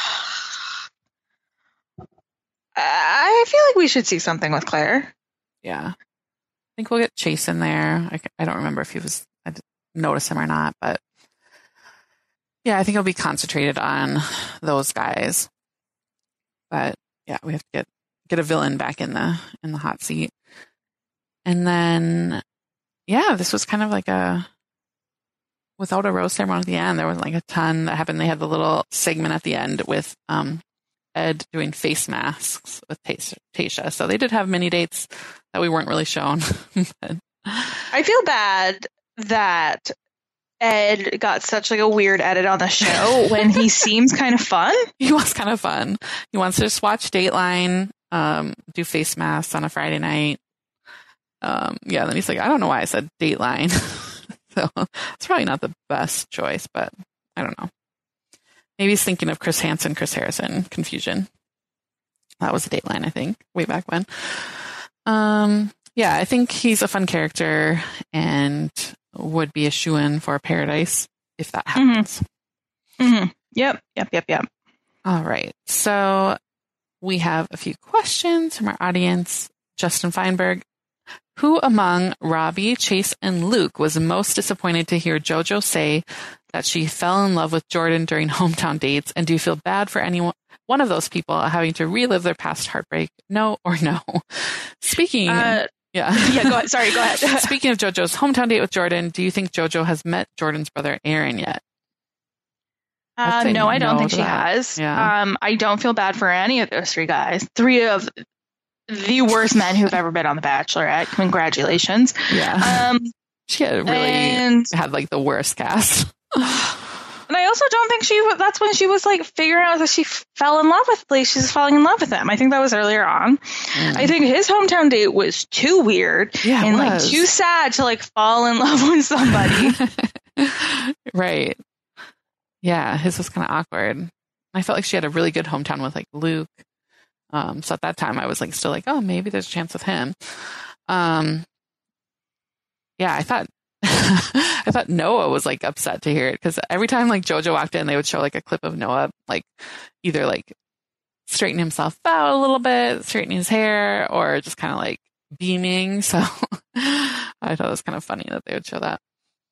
I feel like we should see something with Claire. Yeah. I think we'll get Chase in there. I don't remember if I didn't notice him or not, but yeah, I think it'll be concentrated on those guys. But yeah, we have to get a villain back in the hot seat. And then, yeah, this was kind of like without a rose ceremony at the end, there was like a ton that happened. They had the little segment at the end with Ed doing face masks with Tayshia. So they did have mini dates that we weren't really shown. But I feel bad that Ed got such like a weird edit on the show when he seems kind of fun. he was kind of fun. He wants to just watch Dateline, do face masks on a Friday night. Then he's like, I don't know why I said Dateline. So it's probably not the best choice, but I don't know. Maybe he's thinking of Chris Hansen, Chris Harrison confusion. That was a Dateline, I think, way back when. I think he's a fun character and would be a shoo-in for Paradise if that happens. Mm-hmm. Yep. All right. So we have a few questions from our audience. Justin Feinberg. Who among Robbie, Chase, and Luke was most disappointed to hear JoJo say that she fell in love with Jordan during hometown dates? And do you feel bad for any one of those people having to relive their past heartbreak? No or no? Speaking... Yeah, go ahead. Sorry, go ahead. Speaking of JoJo's hometown date with Jordan, do you think JoJo has met Jordan's brother Aaron yet? No, I don't think she has. Yeah. I don't feel bad for any of those three guys. Three of the worst men who've ever been on The Bachelorette. Congratulations. Yeah. She had had like the worst cast. And I also don't think that's when she was like figuring out that she fell in love with, like she's falling in love with him. I think that was earlier on. I think his hometown date was too weird and like too sad to like fall in love with somebody. Right. Yeah. His was kind of awkward. I felt like she had a really good hometown with like Luke. So at that time I was like, still like, oh, maybe there's a chance with him. I thought I thought Noah was like upset to hear it because every time like JoJo walked in, they would show like a clip of Noah like either like straightening himself out a little bit, straightening his hair, or just kind of like beaming. So I thought it was kind of funny that they would show that.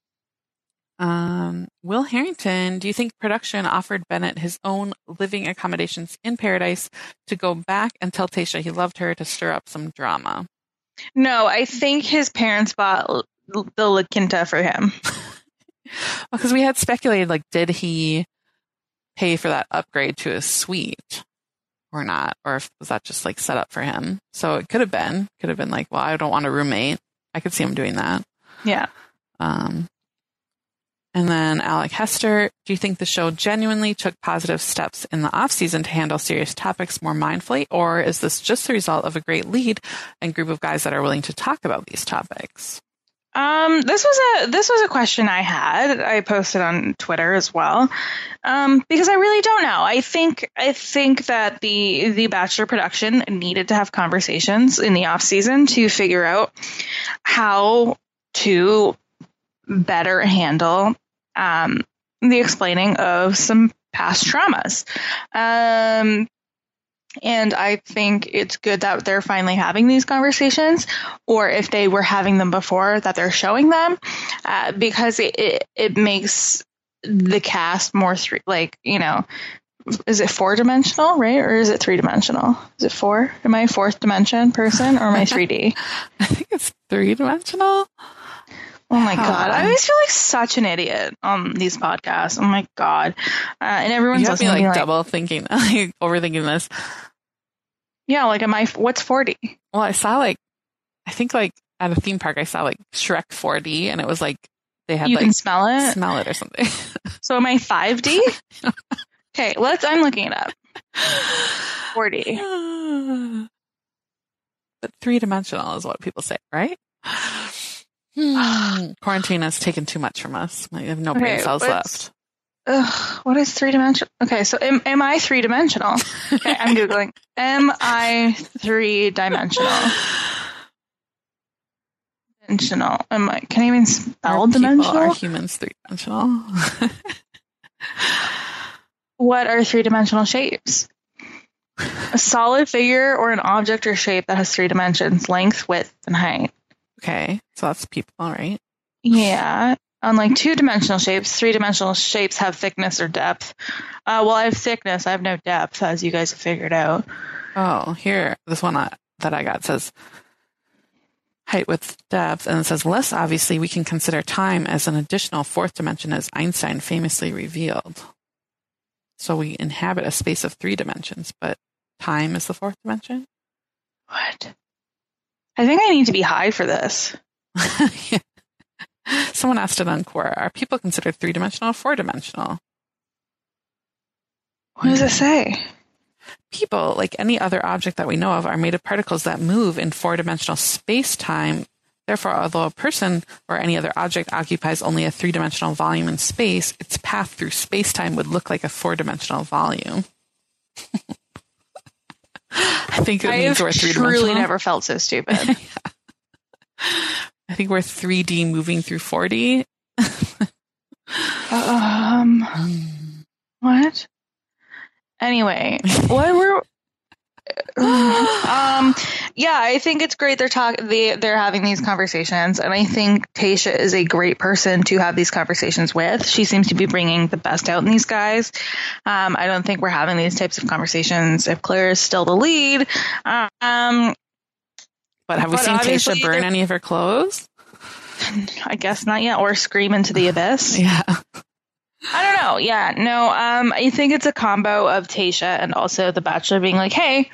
Will Harrington, do you think production offered Bennett his own living accommodations in Paradise to go back and tell Tayshia he loved her to stir up some drama? No, I think his parents bought the La Quinta for him. Because we had speculated, like, did he pay for that upgrade to his suite or not? Or was that just like set up for him? So it could have been like, well, I don't want a roommate. I could see him doing that. Yeah. And then Alec Hester, do you think the show genuinely took positive steps in the off season to handle serious topics more mindfully, or is this just the result of a great lead and group of guys that are willing to talk about these topics? This was a question I had. I posted on Twitter as well. Because I really don't know. I think that the Bachelor production needed to have conversations in the off season to figure out how to better handle the explaining of some past traumas. And I think it's good that they're finally having these conversations, or if they were having them before, that they're showing them, because it makes the cast more is it 4-dimensional, right? Or is it 3-dimensional? Is it 4? Am I a 4th dimension person, or am I 3D? I think it's 3-dimensional. Oh my God. I always feel like such an idiot on these podcasts. Oh my God. And everyone's listening to me like double thinking, like overthinking this. Yeah. Like, what's 4D? Well, I saw I think at a theme park, I saw Shrek 4D, and it was like, they had you can smell it or something. So am I 5D? Okay. I'm looking it up. 4D. but three-dimensional is what people say, right? Quarantine has taken too much from us. I have no brain cells left. What is three-dimensional? Okay, so am I three-dimensional? Okay, I'm Googling. Am I three-dimensional? Dimensional. Can I even spell dimensional? Are humans three-dimensional? What are three-dimensional shapes? A solid figure or an object or shape that has three dimensions, length, width, and height. Okay, so that's people, right? Yeah. Unlike two-dimensional shapes, three-dimensional shapes have thickness or depth. Well, I have thickness. I have no depth, as you guys have figured out. Oh, here, this one that I got says height, width, depth, and it says less obviously we can consider time as an additional fourth dimension, as Einstein famously revealed. So we inhabit a space of three dimensions, but time is the fourth dimension? What? I think I need to be high for this. Yeah. Someone asked it on Quora, are people considered three-dimensional or four-dimensional? What does it say? People, like any other object that we know of, are made of particles that move in four-dimensional space-time. Therefore, although a person or any other object occupies only a three-dimensional volume in space, its path through space-time would look like a four-dimensional volume. I think it means we're three-dimensional. I truly never felt so stupid. Yeah. I think we're 3D moving through 4D. What? Anyway, what were? Yeah, I think it's great they're having these conversations, and I think Tayshia is a great person to have these conversations with. She seems to be bringing the best out in these guys. I don't think we're having these types of conversations if Claire is still the lead. But have we seen Tayshia burn any of her clothes? I guess not yet, or scream into the abyss. Yeah. I don't know. Yeah, no. I think it's a combo of Tayshia and also The Bachelor being like, hey,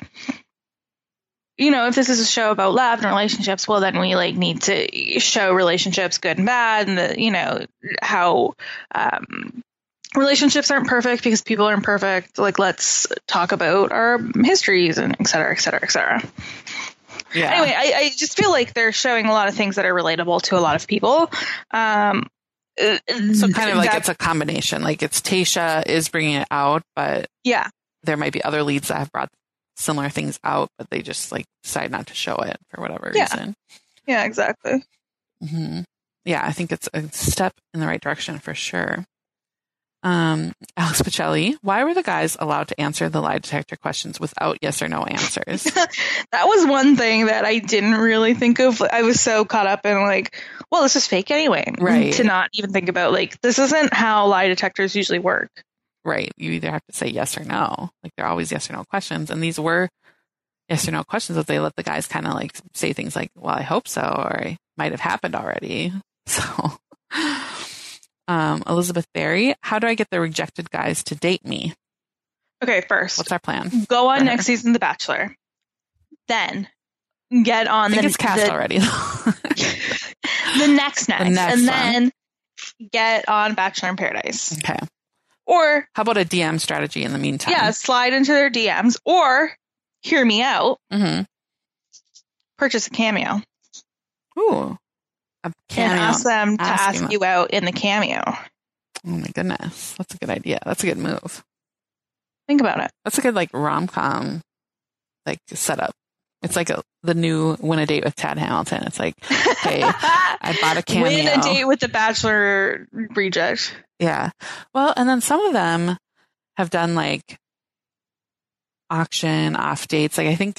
if this is a show about love and relationships, well, then we need to show relationships, good and bad, and how relationships aren't perfect because people aren't perfect. Let's talk about our histories and et cetera, et cetera, et cetera. Yeah. Anyway, I just feel like they're showing a lot of things that are relatable to a lot of people. So kind of like it's a combination. Like it's Tayshia is bringing it out, but yeah, there might be other leads that have brought similar things out, but they just decide not to show it for whatever reason. Yeah, exactly. Mm-hmm. Yeah, I think it's a step in the right direction for sure. Alex Pacelli, why were the guys allowed to answer the lie detector questions without yes or no answers? That was one thing that I didn't really think of. I was so caught up in well, this is fake anyway. Right. To not even think about this isn't how lie detectors usually work. Right. You either have to say yes or no. They're always yes or no questions. And these were yes or no questions that they let the guys kind of say things like, well, I hope so, or it might have happened already. So Elizabeth Berry, how do I get the rejected guys to date me? Okay, first, what's our plan? Go on next season, The Bachelor. Then get on it's cast already. the next, and then get on Bachelor in Paradise. Okay. Or how about a DM strategy in the meantime? Yeah, slide into their DMs, or hear me out. Mm-hmm. Purchase a cameo. Ooh. A cameo. And ask them to ask you out in the cameo. Oh my goodness. That's a good idea. That's a good move. Think about it. That's a good rom-com setup. It's the new Win a Date with Tad Hamilton. It's hey, I bought a cameo. Win a Date with the Bachelor reject. Yeah. Well, and then some of them have done auction off dates. I think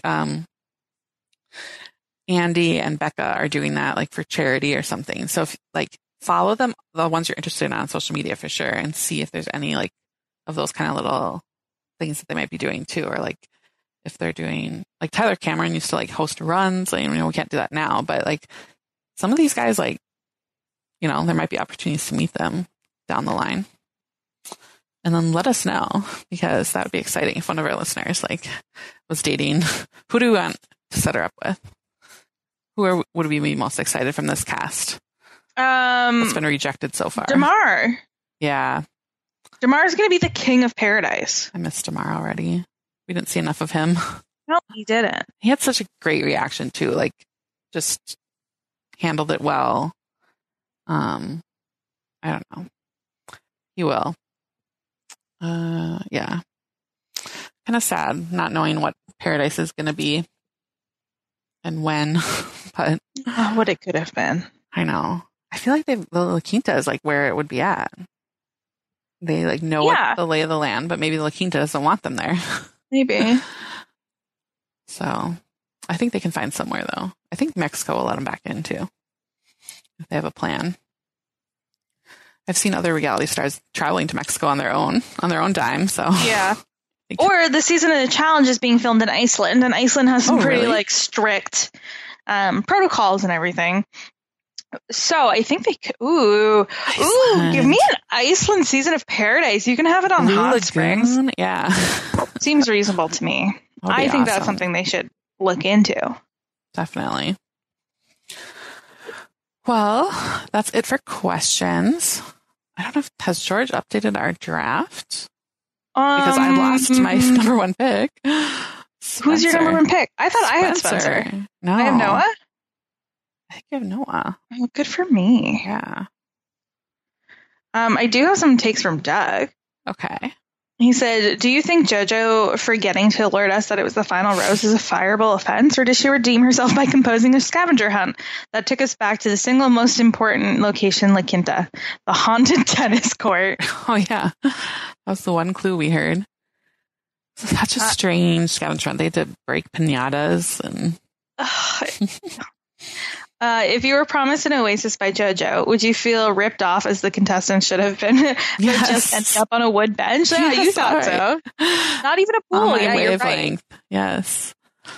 Andy and Becca are doing that for charity or something. So if follow them, the ones you're interested in on social media for sure, and see if there's any of those kind of little things that they might be doing too, or if they're doing Tyler Cameron used to host runs. We can't do that now, but some of these guys there might be opportunities to meet them down the line. And then let us know, because that would be exciting if one of our listeners was dating. Who do we want to set her up with? Who would we be most excited from this cast? That's been rejected so far. Damar. Yeah. Damar's going to be the king of paradise. I missed Damar already. We didn't see enough of him. No, he didn't. He had such a great reaction too. Like, just handled it well. I don't know. He will. Yeah. Kind of sad not knowing what Paradise is going to be and when, but what it could have been. I know. I feel like the La Quinta is like where it would be at. They like know what the lay of the land, but maybe La Quinta doesn't want them there. Maybe. So I think they can find somewhere though. I think Mexico will let them back in too. If they have a plan. I've seen other reality stars traveling to Mexico on their own dime. So yeah. Or the season of the challenge is being filmed in Iceland, and Iceland has some pretty like strict protocols and everything. So I think they could. Give me an Iceland season of Paradise. You can have it on Hot Springs. Yeah, seems reasonable to me. I think that's something they should look into. Definitely. Well, that's it for questions. I don't know has George updated our draft. Because I've lost my number one pick. Spencer. Who's your number one pick? I thought I had Spencer. No. I have Noah? I think you have Noah. Oh, good for me. Yeah. I do have some takes from Doug. Okay. He said, do you think JoJo forgetting to alert us that it was the final rose is a fireable offense, or did she redeem herself by composing a scavenger hunt that took us back to the single most important location, La Quinta, the haunted tennis court? Oh, yeah. That was the one clue we heard. Such a strange scavenger hunt. They had to break piñatas and... if you were promised an oasis by JoJo, would you feel ripped off as the contestants should have been? Yes. Just ended up on a wood bench? Yeah, you thought so. Not even a pool. Yeah, you're right. Yes.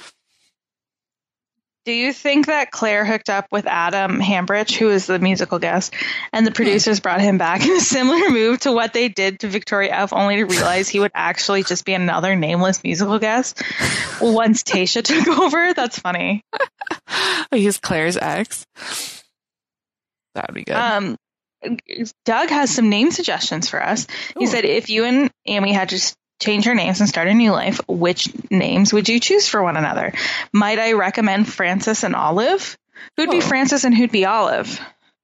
Do you think that Claire hooked up with Adam Hambridge, who is the musical guest, and the producers brought him back in a similar move to what they did to Victoria F., only to realize he would actually just be another nameless musical guest once Tayshia took over? That's funny. He's Claire's ex. That would be good. Doug has some name suggestions for us. Ooh. He said, if you and Amy had to change your names and start a new life, which names would you choose for one another? Might I recommend Francis and Olive? Who'd be Francis and who'd be Olive?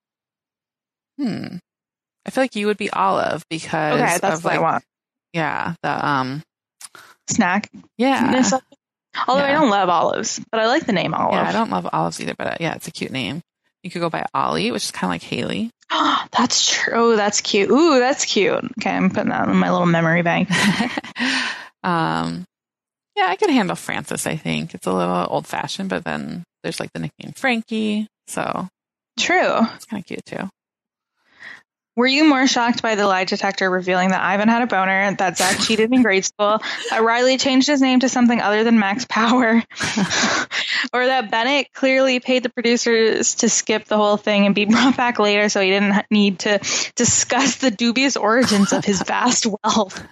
I feel like you would be Olive because that's what I want. Yeah, the snack. Yeah. Although I don't love olives, but I like the name Olive. Yeah, I don't love olives either, but yeah, it's a cute name. You could go by Ollie, which is kind of like Haley. That's true. That's cute. Ooh, that's cute. Okay, I'm putting that in my little memory bank. Yeah, I could handle Francis, I think. It's a little old-fashioned, but then there's like the nickname Frankie, so... True. It's kind of cute, too. Were you more shocked by the lie detector revealing that Ivan had a boner, that Zach cheated in grade school, that Riley changed his name to something other than Max Power, or that Bennett clearly paid the producers to skip the whole thing and be brought back later so he didn't need to discuss the dubious origins of his vast wealth?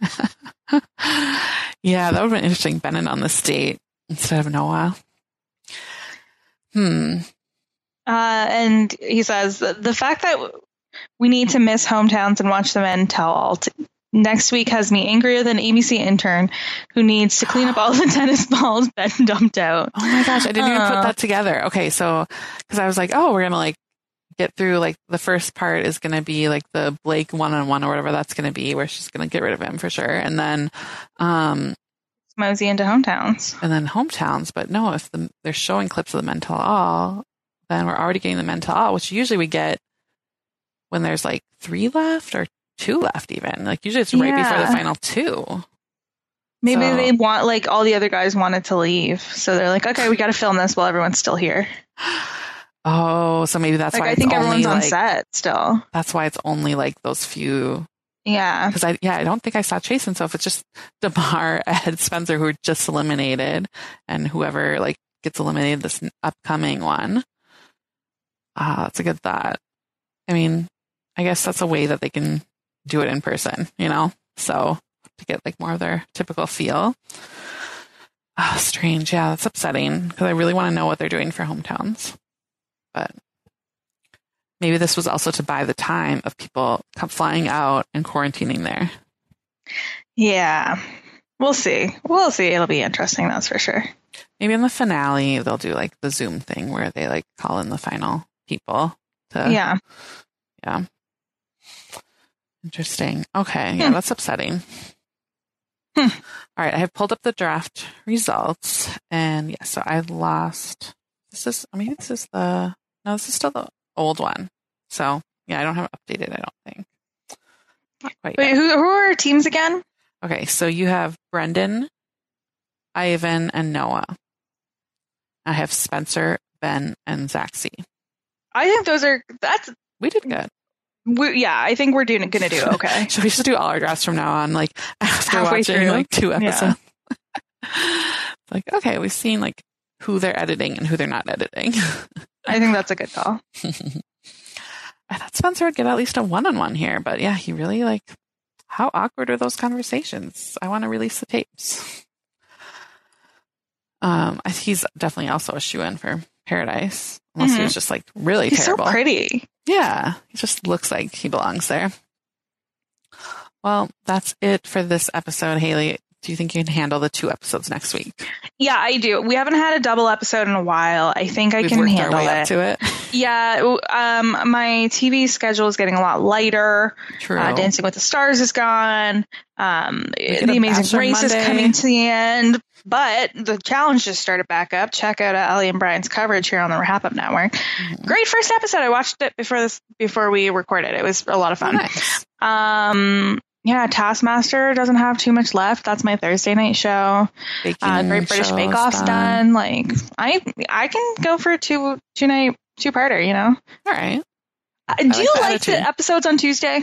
Yeah, that would have been interesting. Bennett on the state instead of Noah. And he says, the fact that we need to miss hometowns and watch the men tell all next week has me angrier than ABC intern who needs to clean up all the tennis balls Ben dumped out. Oh my gosh, I didn't even put that together. Okay, so because I was like, oh, we're gonna like get through like the first part is gonna be like the Blake one-on-one or whatever that's gonna be, where she's gonna get rid of him for sure, and then mosey into hometowns, but no, if they're showing clips of the men tell all, then we're already getting the men tell all, which usually we get when there's like 3 left or 2 left even. Like usually it's right before the final 2. Maybe they want like all the other guys wanted to leave. So they're like, okay, we got to film this while everyone's still here. Oh, so maybe that's why I think everyone's on set still. That's why it's only like those few. Yeah. Because I don't think I saw Chasen. So if it's just DeMar, Ed, Spencer who are just eliminated and whoever like gets eliminated this upcoming one. That's a good thought. I mean, I guess that's a way that they can do it in person, you know? So to get like more of their typical feel. Strange. Yeah, that's upsetting because I really want to know what they're doing for hometowns. But maybe this was also to buy the time of people flying out and quarantining there. Yeah. We'll see. We'll see. It'll be interesting, that's for sure. Maybe in the finale, they'll do like the Zoom thing where they like call in the final people to. Yeah. Yeah. Interesting. Okay. Yeah, that's upsetting. All right. I have pulled up the draft results and yeah, so I lost. This is still the old one. So yeah, I don't have it updated, I don't think. Not quite Wait, yet. who are our teams again? Okay. So you have Brendan, Ivan, and Noah. I have Spencer, Ben, and Zach C. I think We did good. I think we're going to do okay. So we should do all our drafts from now on, like after Halfway watching through. like 2 episodes. Like, okay, we've seen like who they're editing and who they're not editing. I think that's a good call. I thought Spencer would get at least a one-on-one here, but yeah, he really like, how awkward are those conversations? I want to release the tapes. He's definitely also a shoe-in for Paradise, unless he was just like really He's terrible. so pretty. Yeah, he just looks like he belongs there. Well, that's it for this episode, Haley. Do you think you can handle the 2 episodes next week? Yeah, I do. We haven't had a double episode in a while. I think I We've can worked handle our way it. up to it. Yeah, my TV schedule is getting a lot lighter. True. Dancing with the Stars is gone. get The a Amazing Bachelor Race is Monday. coming to the end. But the challenge just started back up. Check out Ellie and Brian's coverage here on the Wrap Up Network. Great first episode. I watched it before we recorded. It was a lot of fun. Nice. Yeah, Taskmaster doesn't have too much left. That's my Thursday night show. Great British Bake Off's done. Like I can go for a two-night two-parter. You know. All right. Do you the like attitude. the episodes on Tuesday?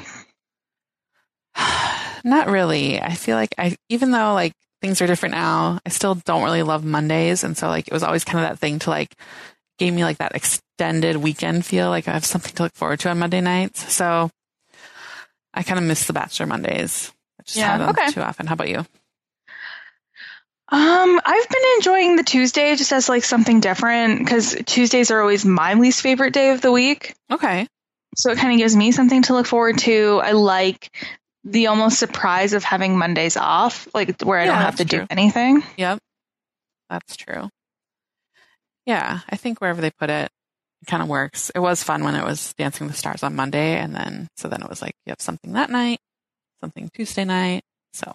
Not really. I feel like even though like things are different now, I still don't really love Mondays, and so like it was always kind of that thing to like gave me like that extended weekend feel. Like I have something to look forward to on Monday nights. So I kind of miss the Bachelor Mondays. I just have them too often. How about you? I've been enjoying the Tuesday just as like something different because Tuesdays are always my least favorite day of the week. Okay. So it kind of gives me something to look forward to. I like the almost surprise of having Mondays off, like where I don't have to do anything. Yep. That's true. Yeah. I think wherever they put it, it kind of works. It was fun when it was Dancing with the Stars on Monday. And then it was like, you have something that night, something Tuesday night. So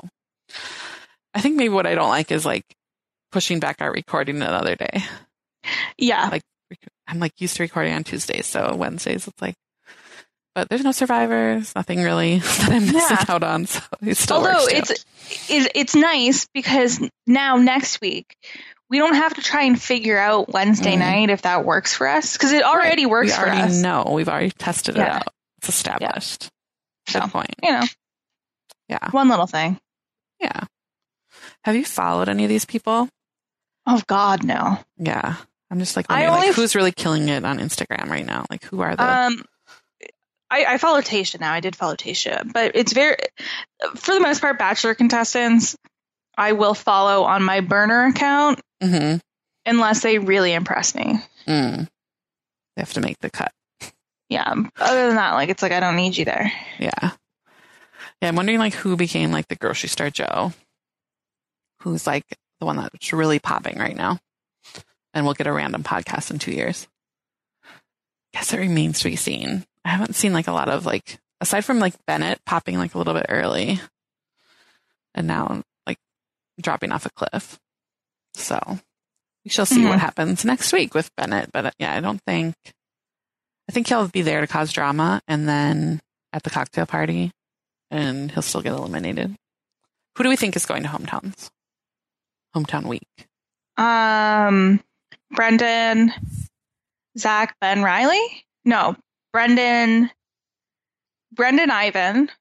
I think maybe what I don't like is like pushing back our recording another day. Yeah. Like I'm like used to recording on Tuesdays. So Wednesdays, it's like, but there's no Survivors, nothing really that I'm missing out on. So it still works too. It's nice because now next week, we don't have to try and figure out Wednesday night if that works for us because it already works for us. We already know. We've already tested it out. It's established. Yeah. Good point. You know. Yeah. One little thing. Yeah. Have you followed any of these people? Oh God, no. Yeah. I'm just like, who's really killing it on Instagram right now? Like, who are the? I follow Tasha now. I did follow Tasha, but it's for the most part, Bachelor contestants, I will follow on my burner account unless they really impress me. They have to make the cut. Yeah. Other than that, like, it's like, I don't need you there. Yeah. Yeah. I'm wondering like who became like the grocery store Joe, who's like the one that's really popping right now. And we'll get a random podcast in 2 years. Guess it remains to be seen. I haven't seen like a lot of like, aside from like Bennett popping like a little bit early and now like dropping off a cliff. So we shall see what happens next week with Bennett. But yeah, I think he'll be there to cause drama and then at the cocktail party and he'll still get eliminated. Who do we think is going to Hometown Week? Brendan, Zach, Ben, Riley? No, Brendan, Ivan.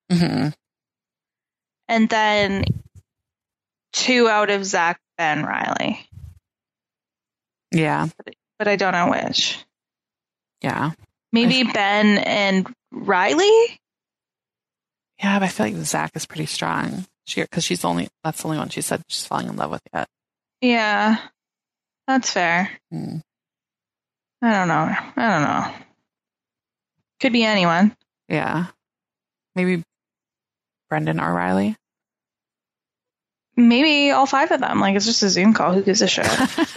And then 2 out of Zach, Ben, Riley. Yeah. But I don't know which. Yeah. Maybe Ben and Riley? Yeah, but I feel like Zach is pretty strong. Because that's the only one she said she's falling in love with yet. Yeah. That's fair. I don't know. Could be anyone. Yeah. Maybe Brendan or Riley. maybe all 5 of them. Like, it's just a Zoom call. Who gives a shit?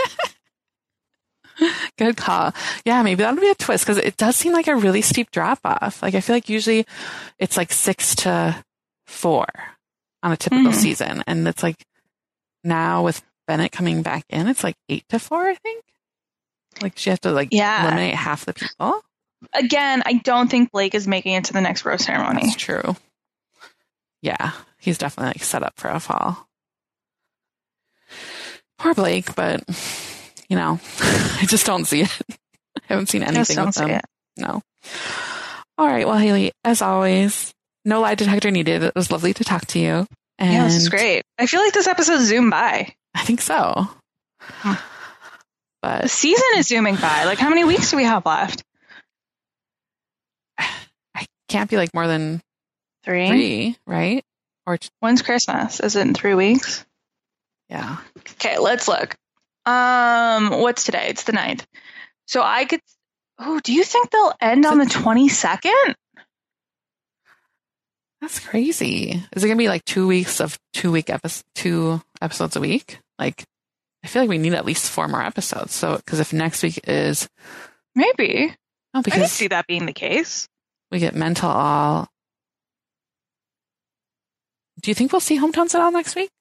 Good call. Yeah, maybe that'll be a twist because it does seem like a really steep drop off. Like, I feel like usually it's like 6 to 4 on a typical season. And it's like now with Bennett coming back in, it's like 8 to 4, I think. Like, she has to eliminate half the people. Again, I don't think Blake is making it to the next rose ceremony. That's true. Yeah, he's definitely like set up for a fall. Poor Blake, but you know, I just don't see it. I haven't seen anything with them. No. All right. Well, Haley, as always, no lie detector needed. It was lovely to talk to you. And yeah, this is great. I feel like this episode zoomed by. I think so. But the season is zooming by. Like, how many weeks do we have left? I can't be like more than 3, right? Or when's Christmas? Is it in 3 weeks? Yeah. Okay, let's look. What's today? It's the 9th. So I could. Oh, do you think they'll end on the 22nd? That's crazy. Is it gonna be like 2 weeks of 2 episodes a week? Like, I feel like we need at least 4 more episodes. So, because if next week is maybe, because I can see that being the case. We get Mental All. Do you think we'll see Hometowns at all next week?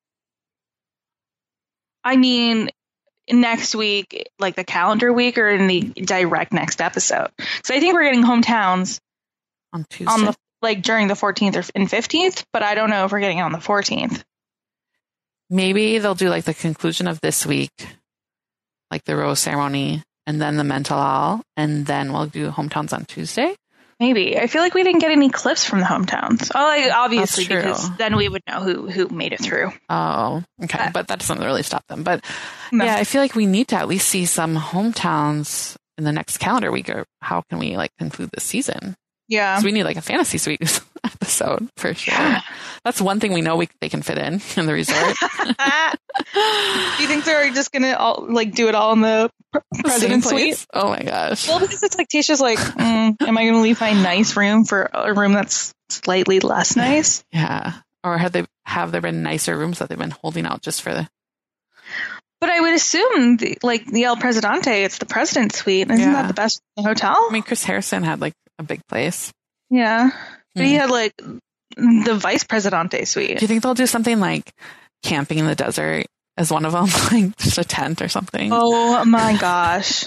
I mean, next week, like the calendar week, or in the direct next episode. So I think we're getting Hometowns on Tuesday, during the 14th and 15th. But I don't know if we're getting it on the 14th. Maybe they'll do like the conclusion of this week, like the rose ceremony, and then the Mental All, and then we'll do Hometowns on Tuesday. Maybe. I feel like we didn't get any clips from the Hometowns. Oh, obviously, because then we would know who made it through. Oh, okay. But that doesn't really stop them. But yeah, I feel like we need to at least see some Hometowns in the next calendar week, or how can we like conclude this season? Yeah. So we need like a Fantasy Suites episode for sure. Yeah. That's one thing we know they can fit in the resort. Do you think they're just going to do it all in the President's Suite? Oh my gosh. Well, because it's like Tasha's like, am I going to leave my nice room for a room that's slightly less nice? Yeah. Or have there been nicer rooms that they've been holding out just for the... But I would assume the El Presidente, it's the President's Suite. Isn't that the best in the hotel? I mean, Chris Harrison had like a big place. Yeah. But he had like the Vice Presidente Suite. Do you think they'll do something like camping in the desert as one of them? Like just a tent or something? Oh my gosh.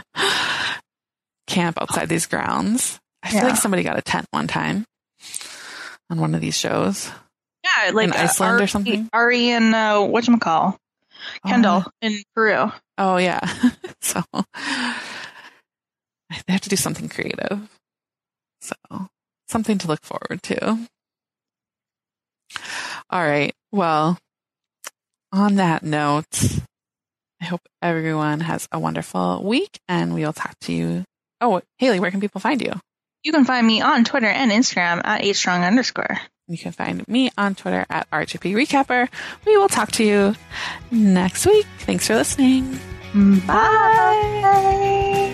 Camp outside these grounds. I feel like somebody got a tent one time on one of these shows. Yeah, like in Iceland or something. Ari and whatchamacall? Kendall in Peru. Oh yeah. So they have to do something creative. So something to look forward to. All right. Well, on that note, I hope everyone has a wonderful week, and we will talk to you. Oh, Haley, where can people find you? You can find me on Twitter and Instagram at @strong_. You can find me on Twitter at RGP Recapper. We will talk to you next week. Thanks for listening. Bye.